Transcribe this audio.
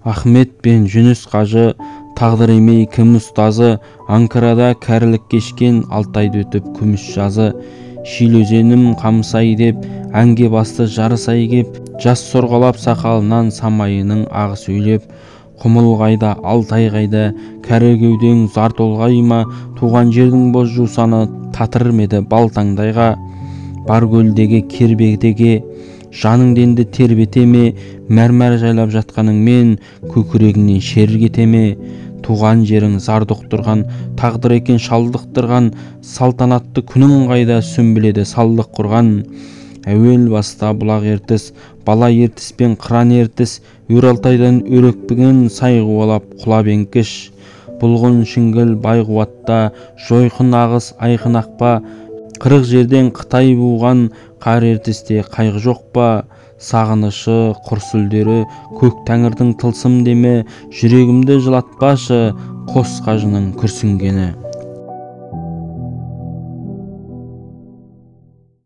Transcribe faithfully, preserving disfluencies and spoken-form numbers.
Ахмет пен Жүніс қажы, тағдыр емей кім ұстазы, Анкарада кәрілік кешкен, Алтайды өтіп күміс жазы. Шил өзенім қамсай деп, әнге басты жарысай кеп, жас сорғалап сақалынан самайының ағы сөйлеп. Құмыл қайда, Алтай қайда, кәрі кеудең зар толғай ма, туған жердің боз жусаны татыр меді балтаңдайға. Бар көлдегі кербетеге жаның денді тербете ме, мәрмәр жайлап жатқаныңмен көкірегіңнен шер кете ме. Туған жерің зар доқтырған, тағдыр екен шалдықтырған, салтанатты күнің қайда, сүмбіледі салдық құрған. Әуел баста бұлақ ертіс, бала ертіс пен қыран ертіс, өр Алтайдан өрекпіген сай қуалап құлап еңкіш. Бұлғын шіңгіл бай қуатта, жойқын ағыс айқын ақпа, қырық жерден Қытай буған қар ертісте қайғы жоқ па. Сағынышы, құр сүлдері, көк тәңірдің тылсым демі, жүрегімді жылатпашы қос қажының күрсінгені.